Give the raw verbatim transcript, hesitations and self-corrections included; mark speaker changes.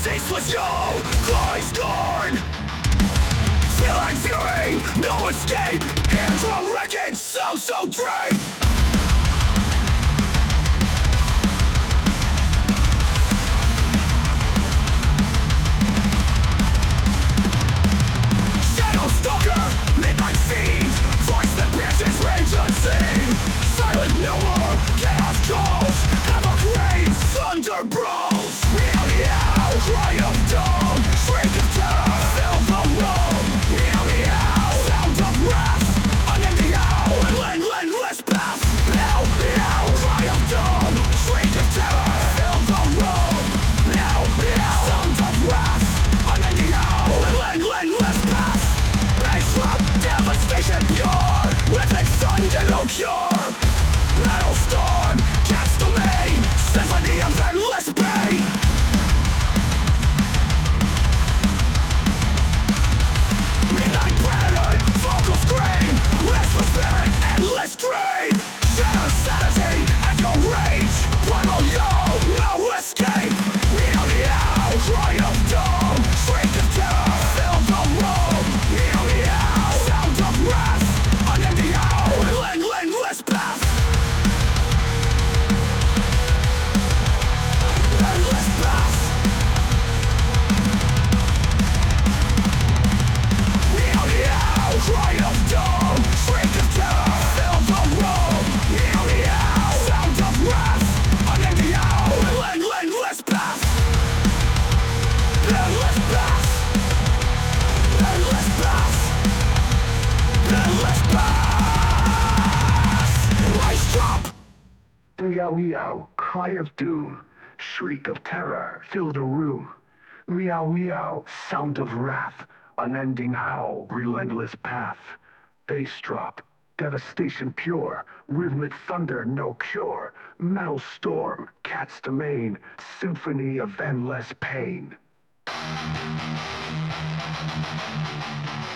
Speaker 1: ceaseless yell, glory's gone. Feeling fury, no escape. Eardrum wrecking, so so drained. Shadow stalker, midnight fiend, voice that pierces rage unseen. Silent miller, chaos calls, havoc reigns, thunder brawls. Meow meow, cry of dawn, shriek of terror, fill the room. Meow meow, sound of wrath, unending howl, and endless path. Meow meow, cry of dawn, shriek of terror, fill the room. Meow meow, sound of wrath, unending howl, and endless path. Bankrupt devastation pure, with its thunder no cure. Metal storm, cast the main, symphony of endless pain. Midnight predator, vocal scream, restless spirit, endless dream. Shadow sanity, echo rage, primal yell, no escape. Meow meow, cry of dawn, shriek of terror, fill the room. Meow meow, sound of wrath, unending howl, and endless path. Endless path. Meow meow, cry of dawn, shriek of terror, fill the room. Meow meow, sound of wrath, unending howl, and endless path. Endless path. Endless path. Endless path. Ice drop.
Speaker 2: Meow meow, cry of doom, shriek of terror, fill the room. Meow meow, sound of wrath, unending howl, relentless path. Bass drop, devastation pure, rhythmic thunder no cure. Metal storm, cat's domain, symphony of endless pain.